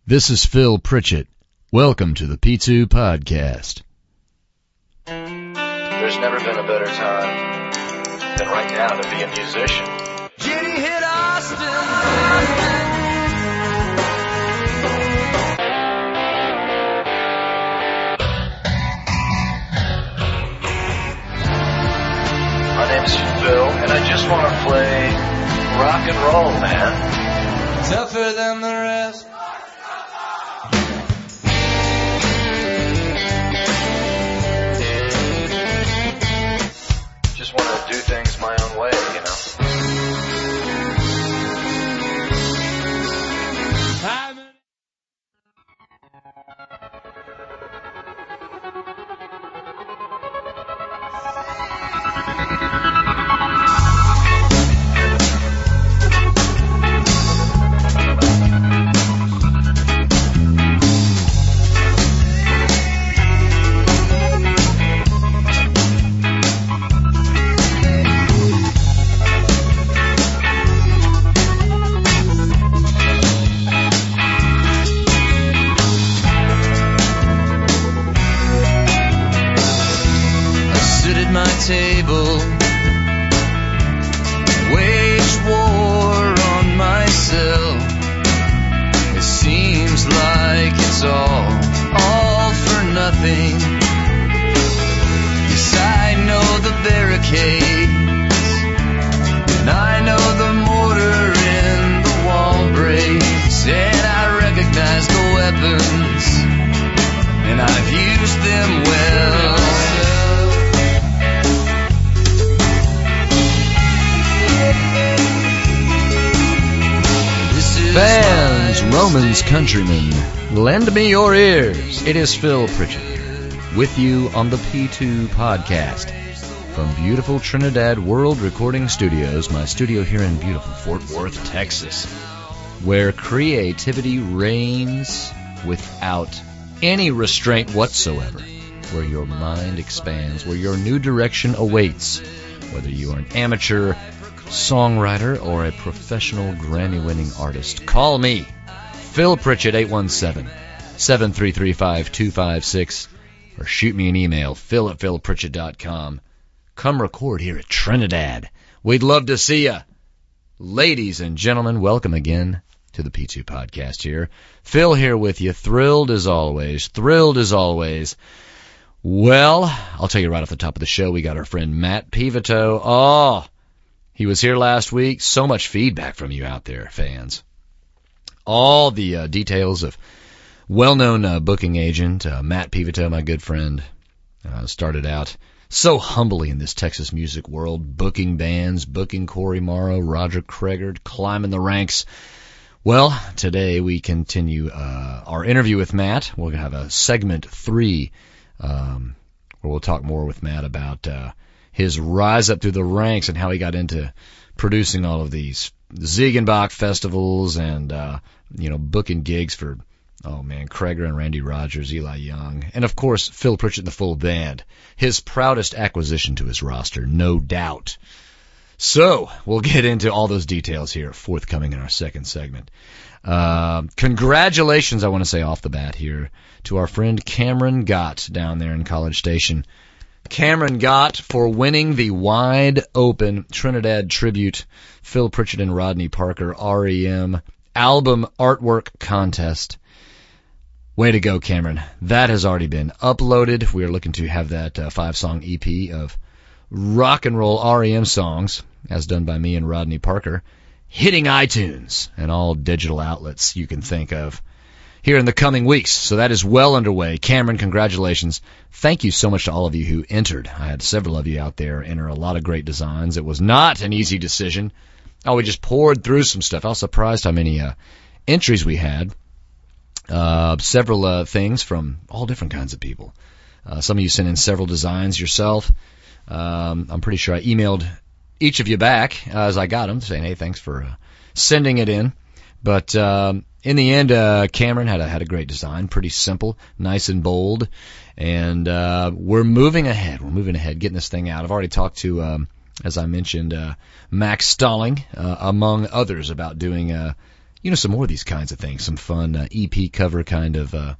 This is Phil Pritchett. Welcome to the P2 Podcast. There's never been a better time than right now to be a musician. Jenny hit Austin. My name's Phil, and I just want to play rock and roll, man. Tougher than the rest. Just want to do things my own way, you know. Table, wage war on myself. It seems like it's all for nothing. Yes, I know the barricades, and I know the mortar in the wall breaks, and I recognize the weapons, and I've used them well. Fans, Romans, countrymen, lend me your ears. It is Phil Pritchett with you on the P2 Podcast from beautiful Trinidad World Recording Studios, my studio here in beautiful Fort Worth, Texas, where creativity reigns without any restraint whatsoever, where your mind expands, where your new direction awaits, whether you are an amateur songwriter or or a Grammy-winning artist. Call me, Phil Pritchett, 817-733-5256, or shoot me an email, phil@philpritchett.com. Come record here at Trinidad. We'd love to see ya. Ladies and gentlemen, welcome again to the P2 Podcast here. Phil here with you, thrilled as always. Well, I'll tell you right off the top of the show, we got our friend Matt Pivito. He was here last week. So much feedback from you out there, fans. All the details of well-known booking agent Matt Pivito, my good friend, started out so humbly in this Texas music world, booking bands, booking Corey Morrow, Roger Cregard, climbing the ranks. Well, today we continue our interview with Matt. We're going to have a segment 3 where we'll talk more with Matt about his rise up through the ranks and how he got into producing all of these Ziegenbach festivals and, booking gigs for, Cregard and Randy Rogers, Eli Young, and of course, Phil Pritchett and the full band. His proudest acquisition to his roster, no doubt. So, we'll get into all those details here, forthcoming in our second segment. Congratulations, I want to say off the bat here, to our friend Cameron Gott down there in College Station. Cameron Gott for winning the wide open Trinidad Tribute Phil Pritchett and Rodney Parker REM album artwork contest. Way to go, Cameron. That has already been uploaded. We are looking to have that 5-song EP of rock and roll REM songs, as done by me and Rodney Parker, hitting iTunes and all digital outlets you can think of here in the coming weeks. So that is well underway. Cameron, congratulations. Thank you so much to all of you who entered. I had several of you out there enter a lot of great designs. It was not an easy decision. We just poured through some stuff. I was surprised how many entries we had. Several things from all different kinds of people. Some of you sent in several designs yourself. I'm pretty sure I emailed each of you back as I got them, saying, hey, thanks for sending it in. But in the end, Cameron had a great design, pretty simple, nice and bold, and we're moving ahead. We're moving ahead, getting this thing out. I've already talked to, as I mentioned, Max Stalling, among others, about doing some more of these kinds of things, some fun EP cover kinds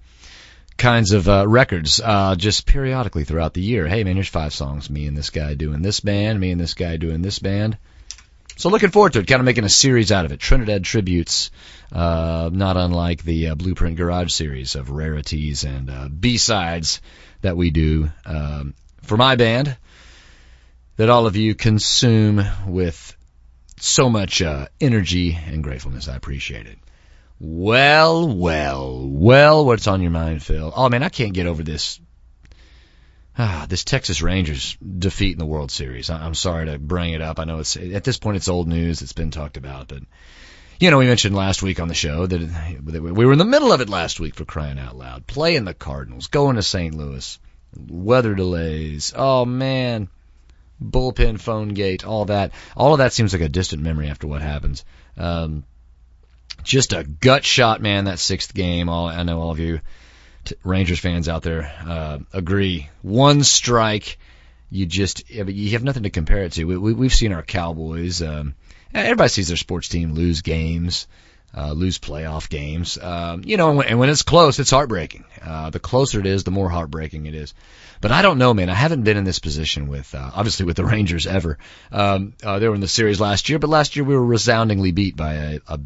of records, just periodically throughout the year. Hey man, here's 5 songs, me and this guy doing this band, me and this guy doing this band. So looking forward to it, kind of making a series out of it. Trinidad Tributes, not unlike the Blueprint Garage series of rarities and B-sides that we do for my band, that all of you consume with so much energy and gratefulness. I appreciate it. Well, what's on your mind, Phil? Oh, man, I can't get over this Texas Rangers defeat in the World Series. I'm sorry to bring it up. I know at this point it's old news. It's been talked about. But, we mentioned last week on the show that we were in the middle of it last week, for crying out loud. Playing the Cardinals, going to St. Louis, weather delays. Oh, man. Bullpen phone gate, all that. All of that seems like a distant memory after what happens. Just a gut shot, man, that 6th game. I know all of you Rangers fans out there agree. 1 strike, you have nothing to compare it to. We've seen our Cowboys. Everybody sees their sports team lose games, lose playoff games. And when it's close, it's heartbreaking. The closer it is, the more heartbreaking it is. But I don't know, man. I haven't been in this position with, obviously with the Rangers ever. They were in the series last year, but last year we were resoundingly beat by a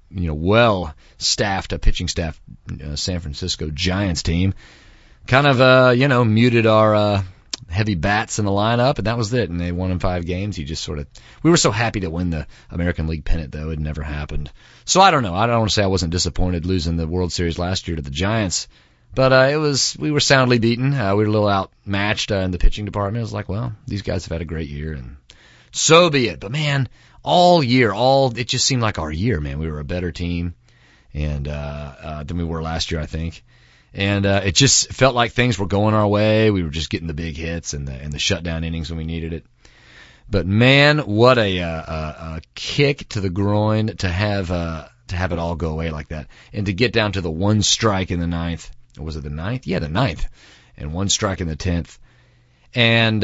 well-staffed, pitching staff, San Francisco Giants team. Kind of, muted our heavy bats in the lineup, and that was it. And they won in 5 games. We were so happy to win the American League pennant, though. It never happened. So I don't know. I don't want to say I wasn't disappointed losing the World Series last year to the Giants. But we were soundly beaten. We were a little outmatched in the pitching department. It was like, well, these guys have had a great year, and so be it. But, man, all year, it just seemed like our year, man. We were a better team and than we were last year, I think. And it just felt like things were going our way. We were just getting the big hits and the shutdown innings when we needed it. But, man, what a kick to the groin to have it all go away like that. And to get down to the 1 strike in the 9th. Or was it the 9th? Yeah, the 9th. And 1 strike in the 10th. And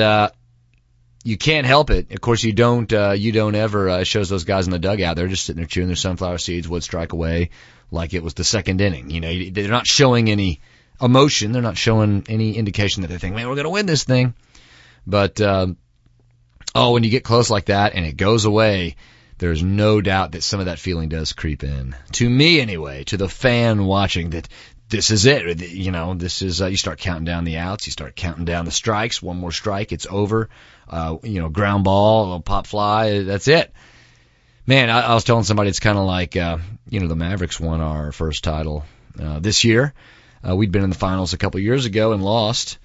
you can't help it. Of course, you don't ever, it shows those guys in the dugout. They're just sitting there chewing their sunflower seeds, would strike away like it was the 2nd inning. They're not showing any emotion. They're not showing any indication that they think, man, we're going to win this thing. But, when you get close like that and it goes away, there's no doubt that some of that feeling does creep in. To me, anyway, to the fan watching, that this is it. This is, you start counting down the outs. You start counting down the strikes. 1 more strike, it's over. Ground ball, a little pop fly, that's it. Man, I was telling somebody it's kind of like, the Mavericks won our first title this year. We'd been in the finals a couple years ago and lost.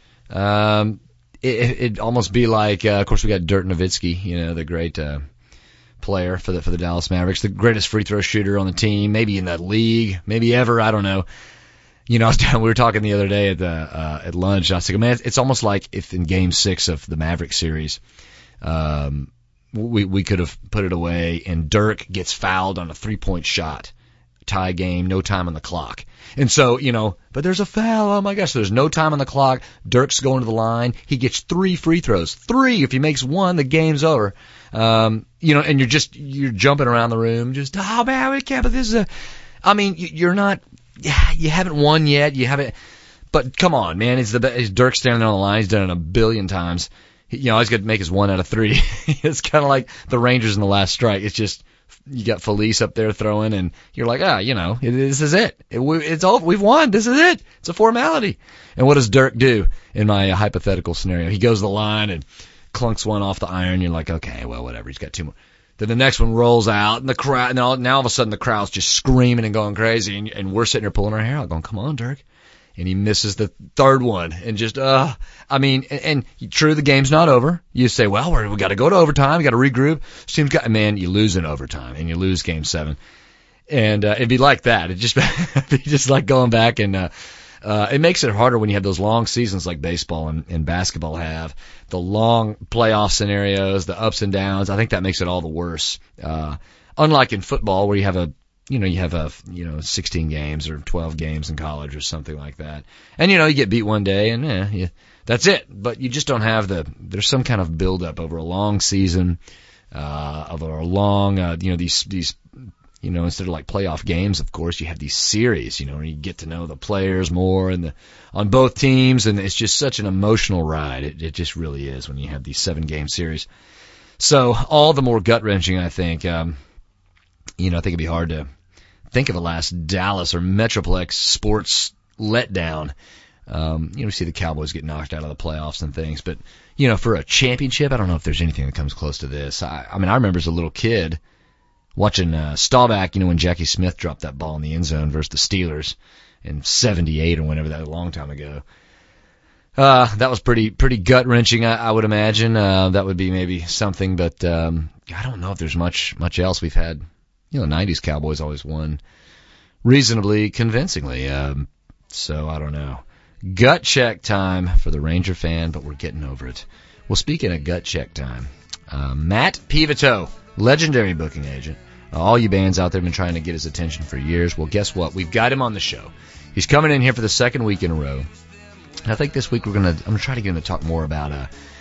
It'd almost be like, of course, we got Dirk Nowitzki, the great player for the Dallas Mavericks, the greatest free throw shooter on the team, maybe in that league, maybe ever, I don't know. We were talking the other day at lunch. And I was like, man, it's almost like if in Game 6 of the Maverick series, we could have put it away, and Dirk gets fouled on a 3-point shot, tie game, no time on the clock. And so, but there's a foul. Oh my gosh, there's no time on the clock. Dirk's going to the line. He gets 3 free throws. 3. If he makes 1, the game's over. And you're jumping around the room, just, oh man, we can't. But this is you're not. Yeah, you haven't won yet. You haven't, but come on, man. Is Dirk standing on the line? He's done it a billion times. He's got to make his 1 out of 3. It's kind of like the Rangers in the last strike. It's just, you got Felice up there throwing, and you're like, this is it. It's over. We've won. This is it. It's a formality. And what does Dirk do in my hypothetical scenario? He goes to the line and clunks 1 off the iron. You're like, okay, well, whatever. He's got 2 more. Then the next one rolls out, and the crowd, now all of a sudden the crowd's just screaming and going crazy, and we're sitting there pulling our hair out, going, come on, Dirk. And he misses the 3rd one, and just, and true, the game's not over. You say, well, we got to go to overtime, we got to regroup. Man, you lose in overtime, and you lose Game 7. And it'd be like that. It'd be just like going back, and it makes it harder when you have those long seasons like baseball and basketball have, the long playoff scenarios, the ups and downs. I think that makes it all the worse. Unlike in football where you have 16 games or 12 games in college or something like that. And, you get beat one day and, that's it. But you just don't have there's some kind of build up over a long season, over a long, these instead of like playoff games, of course, you have these series, where you get to know the players more and on both teams, and it's just such an emotional ride. It just really is when you have these 7-game series. So all the more gut-wrenching, I think. I think it'd be hard to think of a last Dallas or Metroplex sports letdown. We see the Cowboys get knocked out of the playoffs and things, but, for a championship, I don't know if there's anything that comes close to this. I remember as a little kid watching Staubach, when Jackie Smith dropped that ball in the end zone versus the Steelers in 78 or whenever that, a long time ago. That was pretty gut-wrenching, I would imagine. That would be maybe something, but I don't know if there's much else. We've had, 90s Cowboys always won reasonably convincingly. So I don't know. Gut check time for the Ranger fan, but we're getting over it. Well, speaking of gut check time, Matt Pivito, legendary booking agent. All you bands out there have been trying to get his attention for years. Well, guess what? We've got him on the show. He's coming in here for the second week in a row. And I think this week I'm going to try to get him to talk more about,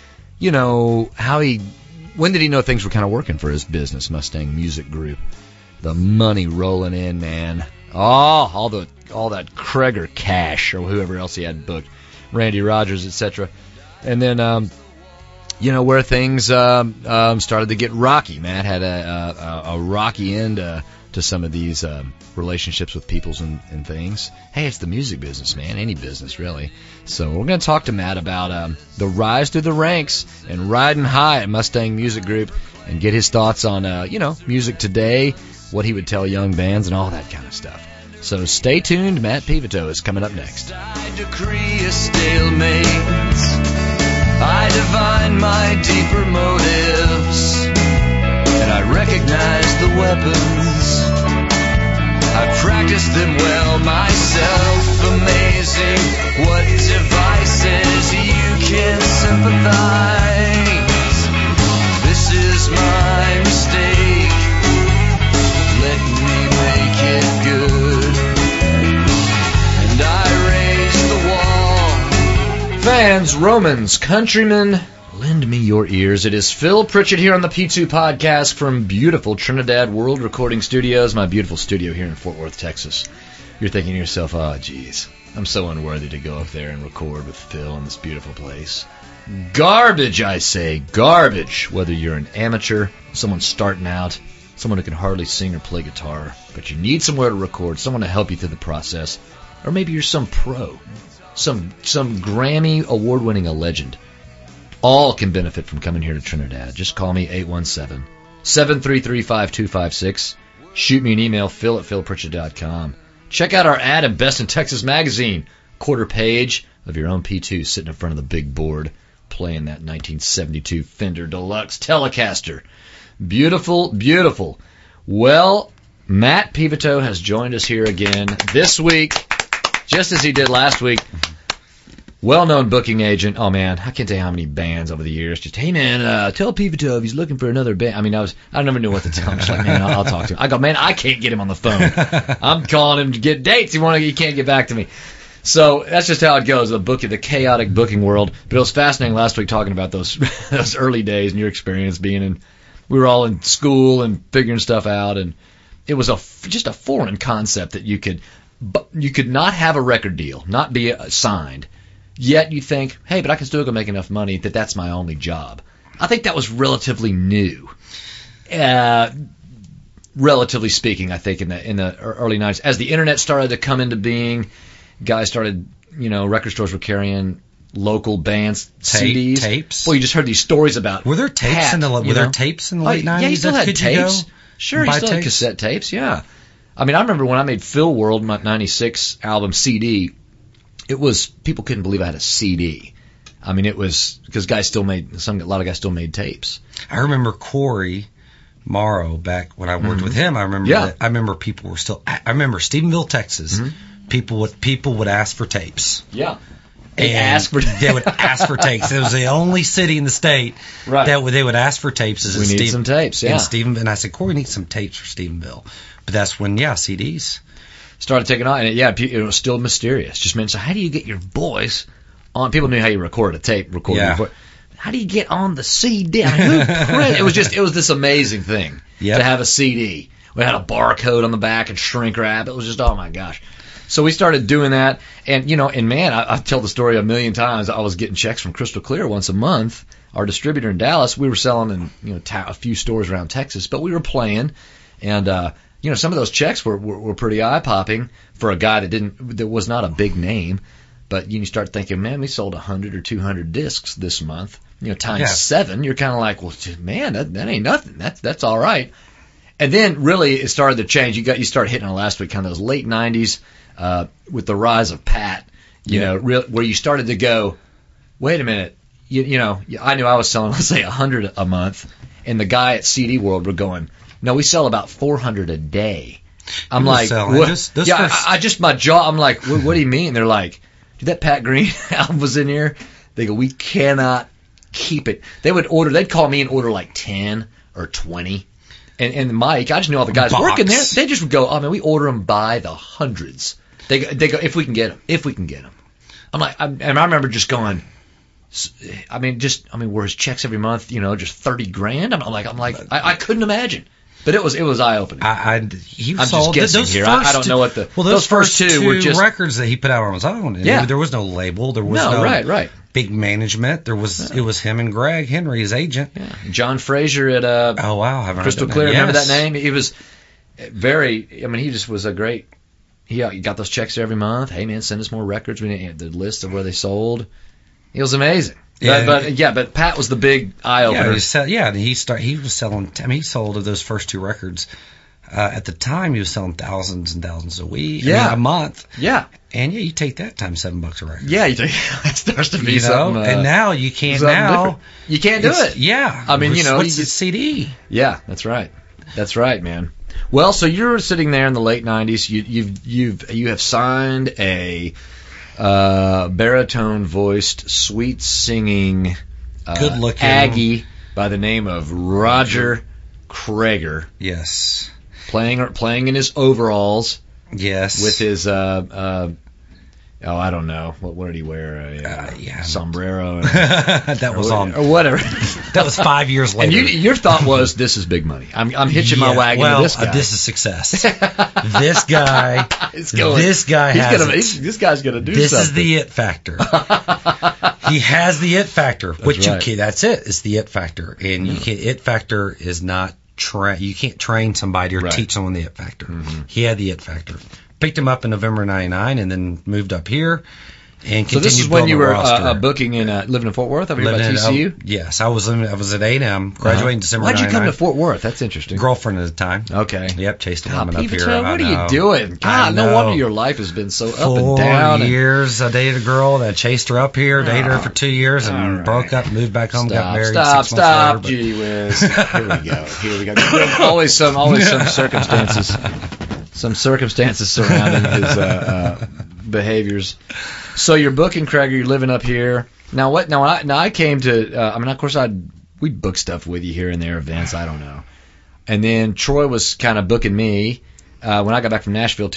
when did he know things were kind of working for his business, Mustang Music Group? The money rolling in, man. All that Kreger cash or whoever else he had booked, Randy Rogers, etc. And then, where things started to get rocky. Matt had a rocky end to some of these relationships with peoples and things. Hey, it's the music business, man. Any business, really. So we're going to talk to Matt about the rise through the ranks and riding high at Mustang Music Group and get his thoughts on, music today, what he would tell young bands and all that kind of stuff. So stay tuned. Matt Pivito is coming up next. I decree a stalemate. I divine my deeper motives, and I recognize the weapons. I practice them well myself. Amazing what devices you can sympathize. This is my mistake. Let me make it good. And I raise the wall. Fans, Romans, countrymen, lend me your ears. It is Phil Pritchett here on the P2 Podcast from beautiful Trinidad World Recording Studios, my beautiful studio here in Fort Worth, Texas. You're thinking to yourself, oh, geez, I'm so unworthy to go up there and record with Phil in this beautiful place. Garbage, I say, garbage. Whether you're an amateur, someone starting out, someone who can hardly sing or play guitar, but you need somewhere to record, someone to help you through the process, or maybe you're some pro, some Grammy award-winning a legend. All can benefit from coming here to Trinidad. Just call me 817-733-5256. Shoot me an email, phil@philpritchett.com. Check out our ad in Best in Texas magazine. Quarter page of your own P2 sitting in front of the big board playing that 1972 Fender Deluxe Telecaster. Beautiful, beautiful. Well, Matt Pivito has joined us here again this week, just as he did last week. Well-known booking agent. Oh, man, I can't tell you how many bands over the years. Just, hey, man, tell Pivito if he's looking for another band. I mean, I never knew what to tell him. Just like, man, I'll talk to him. I go, man, I can't get him on the phone. I'm calling him to get dates. He can't get back to me. So that's just how it goes, the chaotic booking world. But it was fascinating last week talking about those early days and your experience being in. We were all in school and figuring stuff out, and it was just a foreign concept that you could not have a record deal, not be signed. Yet you think, hey, but I can still go make enough money that's my only job. I think that was relatively new. Relatively speaking, I think in the early 90s. As the internet started to come into being, guys started, record stores were carrying local bands, CDs. Tapes. Well, you just heard these stories about. Were there tapes in the late 90s? Yeah, you still had tapes. Sure, you still had cassette tapes, yeah. I mean, I remember when I made Phil World, my 96 album CD, it was, people couldn't believe I had a CD. I mean, it was, because a lot of guys still made tapes. I remember Corey Morrow back when I worked with him. I remember people were still, I remember Stephenville, Texas, people would ask for tapes. Yeah. They would ask for tapes. It was the only city in the state that they would ask for tapes. We need some tapes, yeah. And I said, Corey needs some tapes for Stephenville. But that's when, CDs started taking on, and it was still mysterious. Just meant, so how do you get your voice on? People knew how you record a tape, How do you get on the CD? I mean, it was this amazing thing to have a CD. We had a barcode on the back and shrink wrap. It was just, oh my gosh. So we started doing that, and man, I tell the story a million times. I was getting checks from Crystal Clear once a month, our distributor in Dallas. We were selling in a few stores around Texas, but we were playing, and some of those checks were pretty eye popping for a guy that was not a big name, but you start thinking, man, we sold 100 or 200 discs this month, times 7. You're kind of like, well, man, that ain't nothing. That's all right. And then really it started to change. You started hitting on last week, kind of those late 90s. With the rise of Pat, where you started to go, wait a minute, I knew I was selling, let's say, 100 a month, and the guy at CD World were going, no, we sell about 400 a day. I'm like, what? My jaw, I'm like, what do you mean? They're like, dude, that Pat Green album was in here. They go, we cannot keep it. They'd call me and order like 10 or 20. And Mike, I just knew all the guys working there. They just would go, oh man, we order them by the hundreds. They go, if we can get them. I'm like, and I remember just going, were his checks every month, just $30,000? I'm like, I couldn't imagine. But it was eye opening. I'm just guessing here. I don't know what those first two were just records that he put out on his own. Yeah. There was no label. There was no right. big management. It was him and Greg Henry, his agent. Yeah. John Frazier at Crystal Clear. Remember that name? He was he just was a great. He got those checks every month. Hey man, send us more records. We had the list of where they sold. He was amazing. Yeah. But Pat was the big eye opener. He was selling. He sold those first 2 records. At the time, he was selling thousands and thousands a week. A month. Yeah. And you take that times $7 a record. Yeah, you take it starts to be something. And now you can't. Now you can't do it. Yeah. What's a CD? Yeah, that's right. That's right, man. Well, so you're sitting there in the late 90s. You have signed a baritone-voiced, sweet-singing, good-looking Aggie by the name of Roger Creager. Yes. Playing in his overalls. Yes. With his I don't know. What did he wear? Sombrero. That was on. Or whatever. That was 5 years later. And your thought was, this is big money. I'm hitching my wagon to this guy. This is success. This guy. This guy's going to do this something. This is the it factor. He has the it factor. That's it. It's the it factor. And it factor is not you can't train somebody or teach someone the it factor. Mm-hmm. He had the it factor. Picked him up in November '99 and then moved up here and continued. So this is when you were booking in living in Fort Worth over here by TCU? Yes, I was at A&M, graduating December '99. Why'd you come to '99. Fort Worth? That's interesting. Girlfriend at the time. Okay. Yep, chased a woman up here. What are you doing? God, no wonder your life has been so up and down. 4 years, I dated a girl, then I chased her up here, dated her for 2 years, and broke up, moved back home, got married 6 months later. Gee whiz. Here we go. Always some circumstances. Some circumstances surrounding his behaviors. So you're booking Creager, you're living up here. Now what? Now I came to. Of course, we'd book stuff with you here and there, events. I don't know. And then Troy was kind of booking me when I got back from Nashville,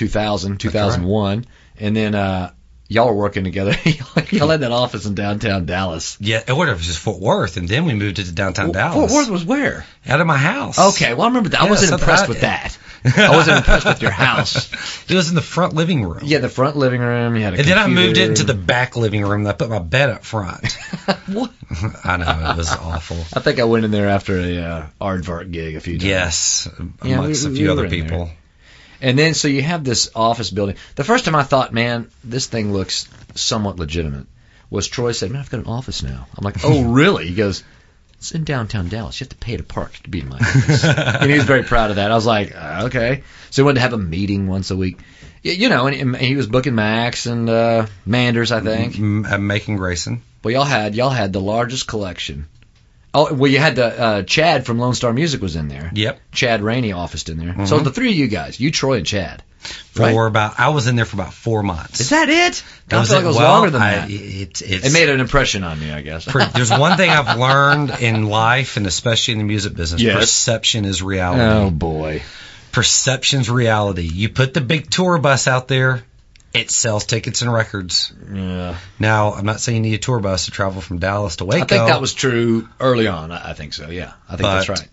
2001, right. And then y'all were working together. Y'all had that office in downtown Dallas. Yeah, it was just Fort Worth, and then we moved it to downtown Dallas. Fort Worth was where? Out of my house. Okay, well I remember that. I wasn't impressed with that. I wasn't impressed with your house. It was in the front living room. Yeah, the front living room. You had a computer. Then I moved it into the back living room, and I put my bed up front. What? I know, it was awful. I think I went in there after a Aardvark gig a few times. Yes, amongst a few other people. And then, so you have this office building. The first time I thought, man, this thing looks somewhat legitimate, was Troy said, man, I've got an office now. I'm like, oh, really? He goes, it's in downtown Dallas. You have to pay to park to be in my office. And he was very proud of that. I was like, okay. So he wanted to have a meeting once a week. And he was booking Max and Manders, I think. Macon Grayson. Well, y'all had the largest collection. Oh, well, you had the Chad from Lone Star Music was in there. Yep. Chad Rainey officed in there. Mm-hmm. So the three of you guys, you, Troy, and Chad. Right? I was in there for about 4 months. Is that it? I feel like it was longer than that. It made an impression on me, I guess. There's one thing I've learned in life, and especially in the music business. Yes. Perception is reality. Oh, boy. Perception's reality. You put the big tour bus out there, it sells tickets and records. Yeah. Now, I'm not saying you need a tour bus to travel from Dallas to Waco. I think that was true early on. I think so, yeah. I think that's right.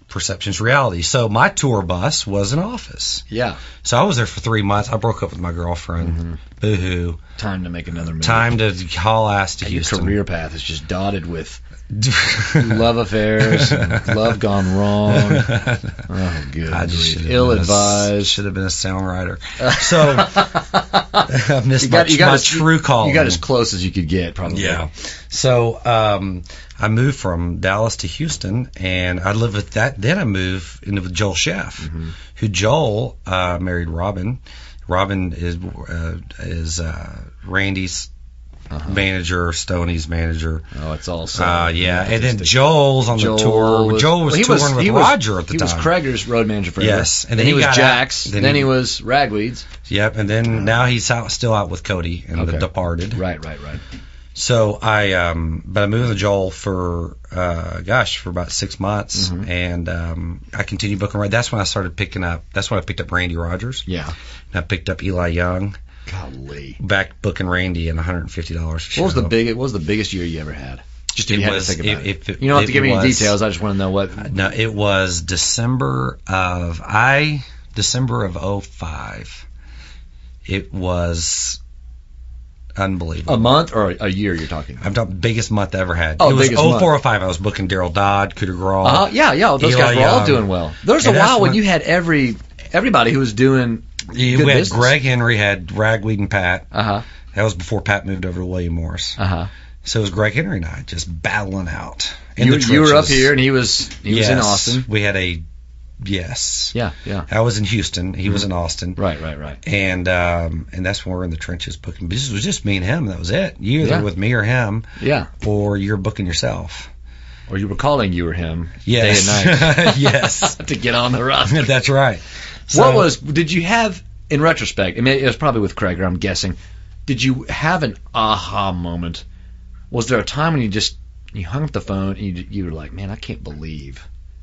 perception's reality. So my tour bus was an office. Yeah. So I was there for 3 months. I broke up with my girlfriend. Mm-hmm. Boo-hoo. Time to make another move. Time to haul ass to Houston. Your career path is just dotted with love affairs, and love gone wrong. Oh, good. I just ill-advised. Should have been a songwriter. So I missed my true calling. You got as close as you could get, probably. Yeah. So I moved from Dallas to Houston, and I lived with that. Then I moved in with Joel Sheff, who Joel married Robin. Robin is Randy's manager, Stoney's manager. Oh, it's also yeah. And then Joel's on the tour. Joel was touring with Roger at the time. He was Krager's road manager forever. Yes, and then he was Jack's. Then he was Ragweed's. Yep, and then now he's still out with Cody and The Departed. Right. So but I moved to Joel for about 6 months, and I continued booking. That's when I started picking up. That's when I picked up Randy Rogers. Yeah, and I picked up Eli Young. Golly. Back booking Randy and $150 a show. What was the biggest year you ever had? Just if you had to think about it. You don't have to give me any details. I just want to know what. No, it was December of 2005. It was unbelievable. A month or a year you're talking? I'm talking biggest month I ever had. Oh, it was biggest month. 04, 05. I was booking Daryl Dodd, Cooter Grawl. Yeah. Those guys were all doing well. There was a while when you had everybody who was doing. We had business. Greg Henry, had Ragweed and Pat. That was before Pat moved over to William Morris. So it was Greg Henry and I just battling out. You were up here and he was in Austin. We had yes. Yeah. I was in Houston. He was in Austin. Right. And that's when we're in the trenches booking. This was just me and him. That was it. You either with me or him. Yeah. Or you're booking yourself. Or you were calling you or him day and night. Yes. To get on the roster. That's right. So, did you have, in retrospect, I mean, it was probably with Krager, I'm guessing, did you have an aha moment? Was there a time when you hung up the phone and you were like, man, I can't believe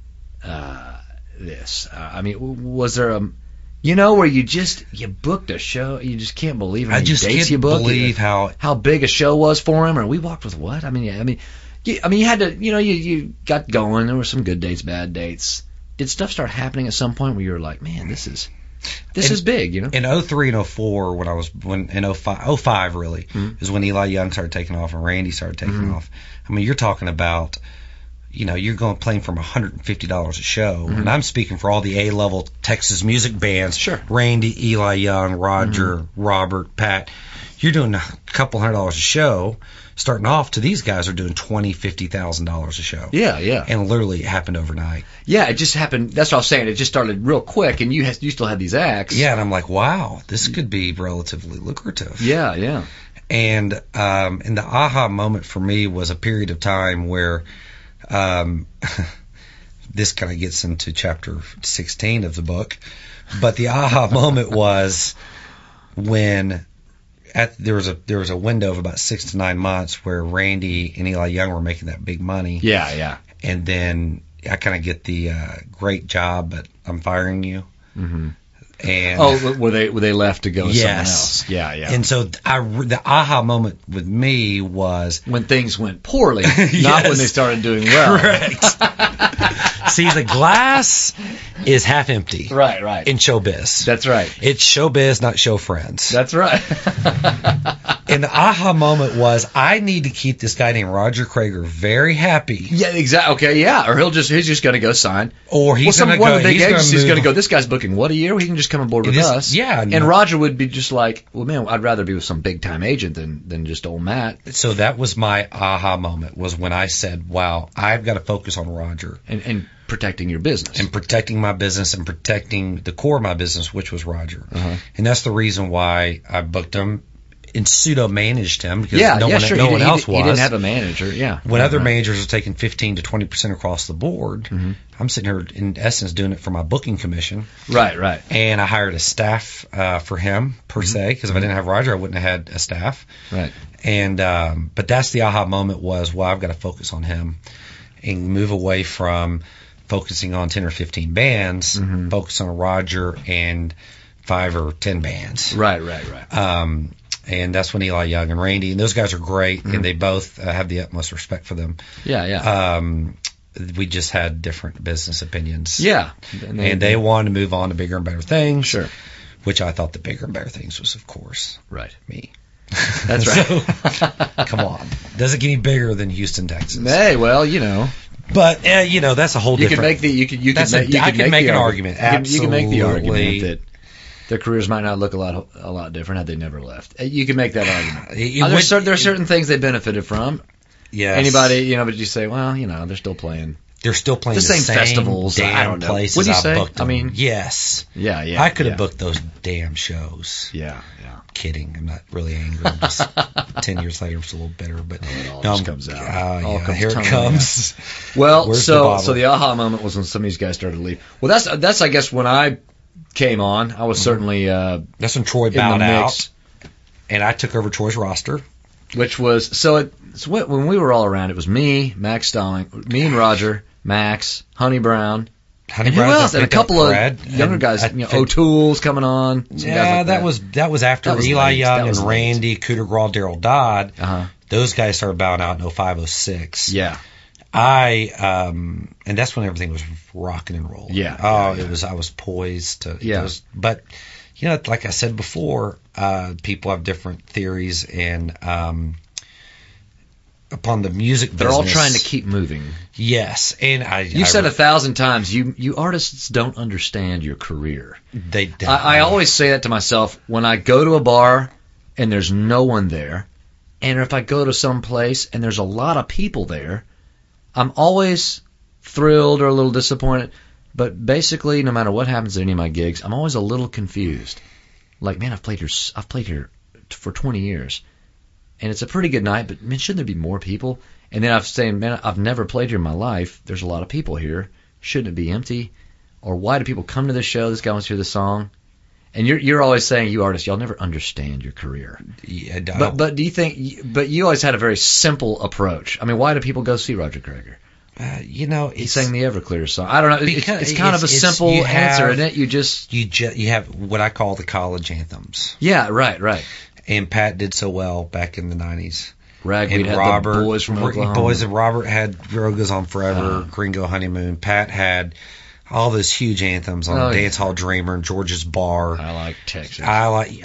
this? I mean, was there where you booked a show, you just can't believe how many dates you booked? I just can't believe how big a show was for him, or we walked with what? I mean, you had to, you got going, there were some good dates, bad dates. Did stuff start happening at some point where you were like, man, this is big, In 03 and 04, in 05 really, is when Eli Young started taking off and Randy started taking off. I mean, you're talking about, you're playing from $150 a show, and I'm speaking for all the A-level Texas music bands. Sure. Randy, Eli Young, Roger, Robert, Pat. You're doing a couple $100 a show. Starting off, to these guys are doing $20,000, $50,000 a show. Yeah. And literally it happened overnight. Yeah, it just happened. That's what I was saying. It just started real quick, and you still had these acts. Yeah, and I'm like, wow, this could be relatively lucrative. Yeah. And the aha moment for me was a period of time where this kind of gets into chapter 16 of the book, but the aha moment was when there was a window of about 6 to 9 months where Randy and Eli Young were making that big money. Yeah. And then I kind of get the great job, but I'm firing you. Mm-hmm. And were they left to go with someone else? Yeah. And so the aha moment with me was when things went poorly, not when they started doing well. Correct. See, the glass is half empty. Right. In showbiz. That's right. It's showbiz, not show friends. That's right. And the aha moment was, I need to keep this guy named Roger Krager very happy. Yeah, exactly. Okay, yeah. Or he's just going to go sign. Or he's going to go. One of the big agencies going to go, this guy's booking what a year? He can just come aboard with us. Yeah. And Roger would be just like, well, man, I'd rather be with some big time agent than just old Matt. So that was my aha moment, was when I said, wow, I've got to focus on Roger. And protecting your business. And protecting my business and protecting the core of my business, which was Roger. And that's the reason why I booked him and pseudo-managed him, because no one else was. He didn't have a manager, yeah. When other managers are taking 15 to 20% across the board, I'm sitting here, in essence, doing it for my booking commission. Right. And I hired a staff for him, per se, because if I didn't have Roger, I wouldn't have had a staff. Right. And but that's the aha moment was, well, I've got to focus on him and move away from focusing on 10 or 15 bands, focus on Roger and 5 or 10 bands. Right. And that's when Eli Young and Randy, and those guys are great, and they both have the utmost respect for them. Yeah. we just had different business opinions. Yeah. And they wanted to move on to bigger and better things. Sure. Which I thought the bigger and better things was, of course, right. Me. That's right. So, come on. Doesn't get any bigger than Houston, Texas. Hey, well, you know. But, that's a whole different... You can make an argument. Absolutely. You can make the argument that their careers might not look a lot different had they never left. You can make that argument. There are certain things they benefited from. Yes. Anybody, but you say, well, they're still playing. They're still playing the same festivals. I don't know. Places what do you say? booked them. Yes. Yeah. I could have booked those damn shows. Yeah. Kidding. I'm not really angry. I'm just 10 years later, I'm just a little bitter. But it all just comes out. Here it comes. Well, so the aha moment was when some of these guys started to leave. Well, that's I guess when I came on, I was certainly that's when Troy bowed out, and I took over Troy's roster. Which was when we were all around, it was me, Max Stalling, me and Roger, Max, Honey Brown. And who else? And a couple of younger guys, O'Toole's coming on. Yeah, that was after Eli Young and Randy, Cooter Grawl, Daryl Dodd. Those guys started bowing out in 05, 06. Yeah. And that's when everything was rocking and rolling. Yeah. I was poised to. Yeah. But like I said before, people have different theories and upon the music business. They're all trying to keep moving. Yes, and You've said 1,000 times, you artists don't understand your career. They don't. I always say that to myself when I go to a bar and there's no one there, and if I go to some place and there's a lot of people there, I'm always thrilled or a little disappointed. But basically, no matter what happens at any of my gigs, I'm always a little confused. Like, man, I've played here for 20 years. And it's a pretty good night, but man, shouldn't there be more people? And then I'm saying, man, I've never played here in my life. There's a lot of people here. Shouldn't it be empty? Or why do people come to this show? This guy wants to hear the song. And you're always saying, you artists, y'all never understand your career. Yeah, but do you think? But you always had a very simple approach. I mean, why do people go see Roger Creager? He sang the Everclear song. I don't know. It's kind of a simple answer, isn't it? You have what I call the college anthems. Yeah, right. And Pat did so well back in the 90s. Ragweed had Robert, the Boys from Oklahoma. Boys of Robert had Road Goes On Forever, Gringo Honeymoon. Pat had all those huge anthems on Dance Hall Dreamer and George's Bar. I like Texas. I like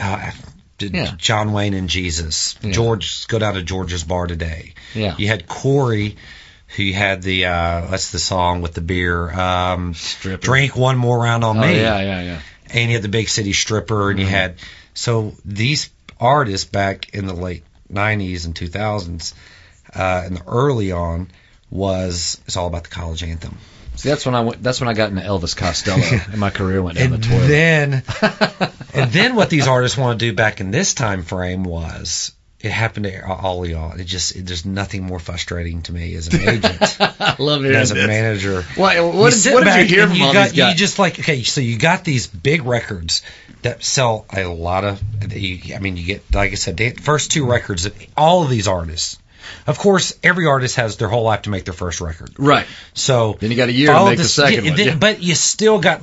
John Wayne and Jesus. Yeah. George, go down to George's Bar today. Yeah. You had Corey, who had that's the song with the beer. Drink One More Round on Me. Yeah. And you had the Big City Stripper, and you had these artists back in the late 90s and 2000s, and the early on it's all about the college anthem. See, that's when I got into Elvis Costello, and my career went down the toilet. And then what these artists want to do back in this time frame was, it happened to all of y'all. There's nothing more frustrating to me as an agent. I love it. As a manager. What did you hear from all these guys? You just so you got these big records that sell a lot of, you get, like I said, the first two records of all of these artists. Of course, every artist has their whole life to make their first record. Right. So then you got a year to make the second one. Yeah. But you still got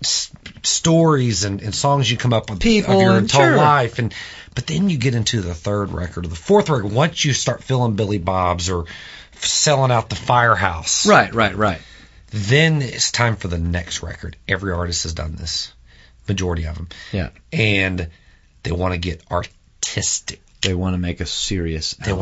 stories and songs you come up with people of your entire life. But then you get into the third record or the fourth record. Once you start filling Billy Bob's or selling out the Firehouse. Right. Then it's time for the next record. Every artist has done this. Majority of them. Yeah. And they want to get artistic. They want to make a serious record.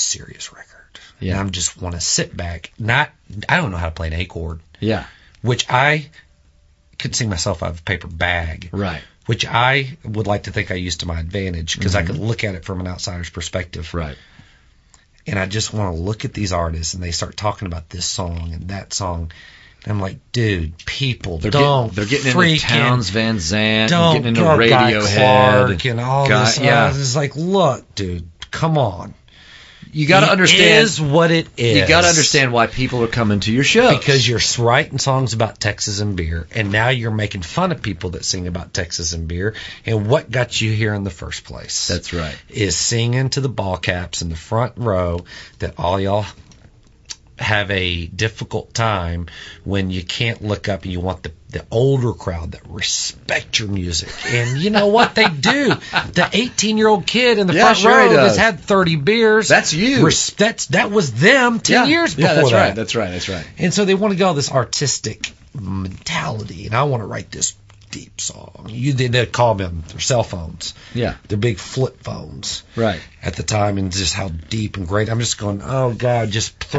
Yeah. And I just want to sit back. I don't know how to play an A chord. Yeah. Which I could sing myself out of a paper bag. Right. Which I would like to think I used to my advantage because I could look at it from an outsider's perspective. Right. And I just want to look at these artists and they start talking about this song and that song. And I'm like, dude, people, they're getting into Townes Van Zandt, getting into Radiohead, Clark and all this. Yeah. It's like, look, dude, come on. You got to understand. It is what it is. You got to understand why people are coming to your show. Because you're writing songs about Texas and beer, and now you're making fun of people that sing about Texas and beer. And what got you here in the first place? That's right. Is singing to the ball caps in the front row that all y'all have a difficult time when you can't look up and you want the older crowd that respect your music. And you know what they do? The 18-year-old kid in the front row that's had 30 beers. That's you. That was them 10 years before that. That's right. And so they want to go this artistic mentality, and I want to write this deep song. They'd call them their cell phones. Yeah. Their big flip phones. Right. At the time, and just how deep and great. I'm just going, oh, God,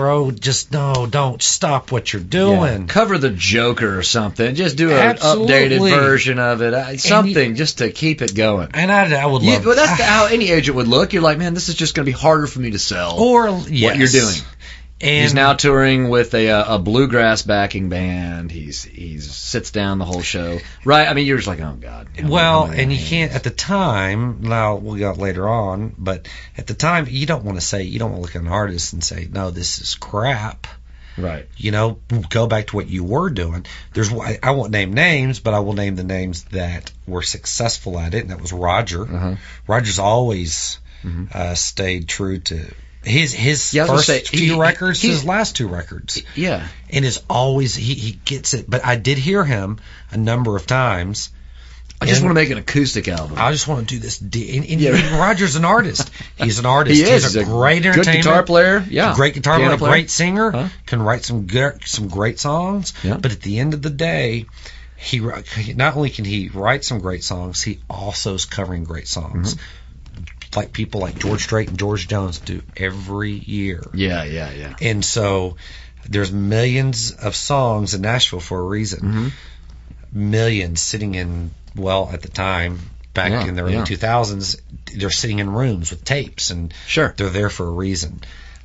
don't stop what you're doing. Yeah. Cover the Joker or something. Just do an updated version of it. Something just to keep it going. And I would love But that's how any agent would look. You're like, man, this is just going to be harder for me to sell what you're doing. And he's now touring with a bluegrass backing band. He sits down the whole show. Right? I mean, you're just like, oh, God. And you can't, at the time, now we'll go later on, but at the time, you don't want to look at an artist and say, no, this is crap. Right. Go back to what you were doing. I won't name names, but I will name the names that were successful at it, and that was Roger. Uh-huh. Roger's always stayed true to his first few records, his last two records. Yeah. And is always, he gets it. But I did hear him a number of times. I just want to make an acoustic album. I just want to do this. And Roger's an artist. He's an artist. He's a great entertainer. Good guitar player. Yeah. Great guitar player. Great singer. Can write some great songs. Yeah. But at the end of the day, he not only can he write some great songs, he also is covering great songs. Mm-hmm. Like people like George Strait and George Jones do every year. Yeah. And so there's millions of songs in Nashville for a reason. Mm-hmm. Millions sitting in, at the time, back in the early 2000s, they're sitting in rooms with tapes, and they're there for a reason.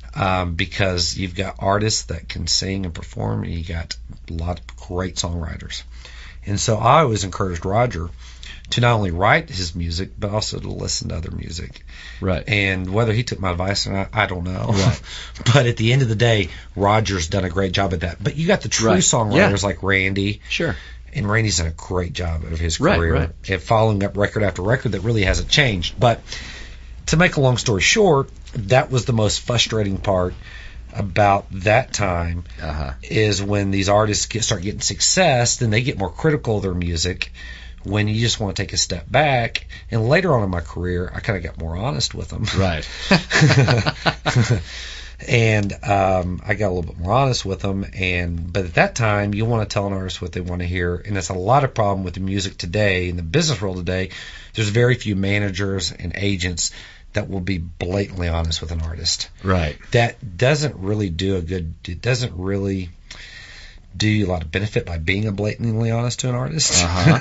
Because you've got artists that can sing and perform, and you got a lot of great songwriters. And so I always encouraged Roger to not only write his music, but also to listen to other music. Right. And whether he took my advice or not, I don't know. Right. But at the end of the day, Roger's done a great job at that. But you got the true songwriters like Randy. Sure. And Randy's done a great job of his career and following up record after record that really hasn't changed. But to make a long story short, that was the most frustrating part about that time is when these artists start getting success, then they get more critical of their music. When you just want to take a step back, and later on in my career, I kind of got more honest with them. Right. And I got a little bit more honest with them. But at that time, you want to tell an artist what they want to hear, and that's a lot of problem with the music today, in the business world today. There's very few managers and agents that will be blatantly honest with an artist. Right. That doesn't really it doesn't really do you a lot of benefit by being blatantly honest to an artist.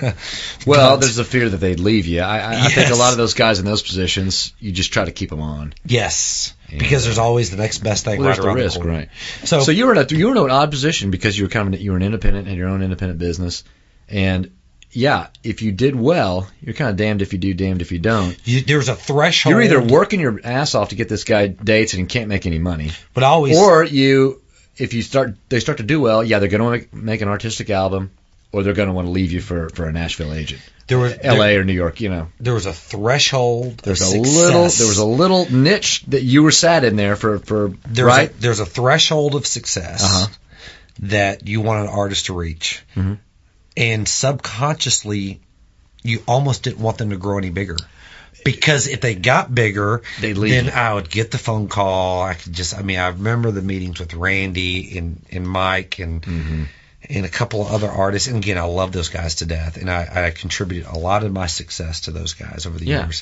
Well, there's the fear that they'd leave you. I think a lot of those guys in those positions, you just try to keep them on. Yes, because there's always the next best thing right around the corner. Right. So you were in an odd position because you were an independent, had your own independent business, and if you did well, you're kind of damned if you do, damned if you don't. There's a threshold. You're either working your ass off to get this guy dates and can't make any money, or if they start to do well, they're going to make an artistic album, or they're going to want to leave you for a Nashville agent. L.A. or New York, There was a threshold. There was a little niche that you were sat in there for right? There's a threshold of success that you want an artist to reach. Mm-hmm. And subconsciously, you almost didn't want them to grow any bigger. Because if they got bigger, then I would get the phone call. I remember the meetings with Randy and Mike and a couple of other artists. And again, I love those guys to death. And I contributed a lot of my success to those guys over the years.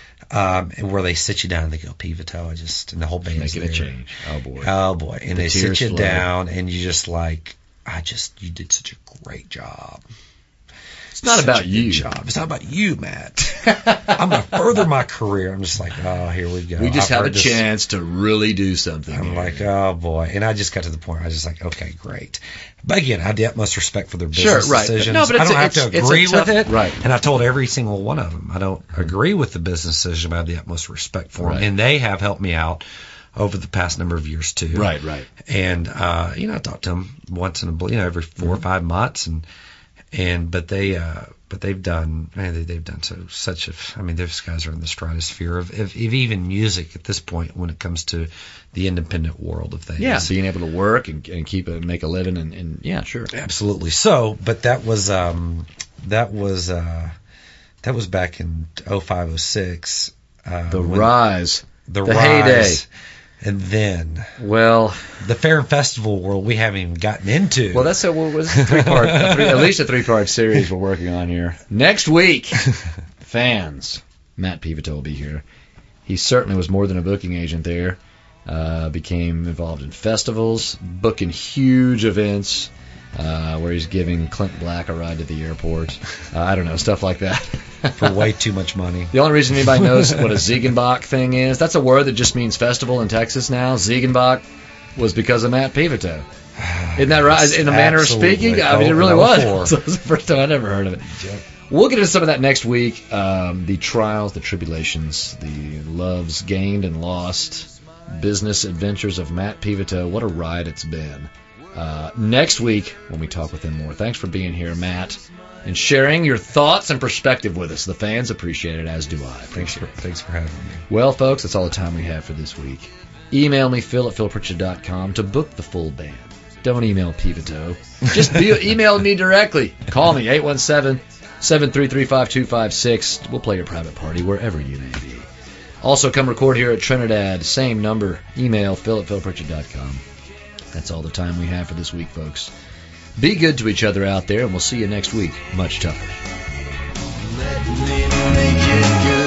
And where they sit you down and they go, Pivito, and the whole band's making a change. Oh boy. And they sit you down and you just like, you did such a great job. It's not about you. It's not about you, Matt. I'm going to further my career. I'm just like, oh, here we go. We just have a chance to really do something. I'm like, oh, boy. And I just got to the point where I was just like, okay, great. But again, I have the utmost respect for their business decisions. No, but I don't have to agree with it. Right. And I told every single one of them, I don't agree with the business decision, but I have the utmost respect for them. And they have helped me out over the past number of years, too. Right. And, I talk to them once in every 4 or 5 months, But they've done, man, they've done such a, I mean, those guys are in the stratosphere of even music at this point when it comes to the independent world of things. Yeah, being able to work and make a living and yeah, sure. Absolutely. So, but that was back in 05, 06. The rise. The rise. Heyday. And then, well, the fair and festival world we haven't even gotten into. Well, that's at least a 3-part series we're working on here. Next week, fans, Matt Pivotal will be here. He certainly was more than a booking agent there. Became involved in festivals, booking huge events, where he's giving Clint Black a ride to the airport. I don't know, stuff like that. For way too much money. The only reason anybody knows what a Ziegenbach thing is, that's a word that just means festival in Texas now. Ziegenbach was because of Matt Pivotal. Isn't that right? In a manner of speaking? I mean, it really was. So it was the first time I'd ever heard of it. Yep. We'll get into some of that next week. The trials, the tribulations, the loves gained and lost, business adventures of Matt Pivotal. What a ride it's been. Next week when we talk with him more. Thanks for being here, Matt, and sharing your thoughts and perspective with us. The fans appreciate it, as do I. Thanks for having me. Well, folks, that's all the time we have for this week. Email me, phil@philpritchard.com, to book the full band. Don't email Pivotal. Just email me directly. Call me, 817-733-5256. We'll play your private party wherever you may be. Also, come record here at Trinidad. Same number. Email, phil@philpritchard.com. That's all the time we have for this week, folks. Be good to each other out there, and we'll see you next week. Much tougher. Let me make it good.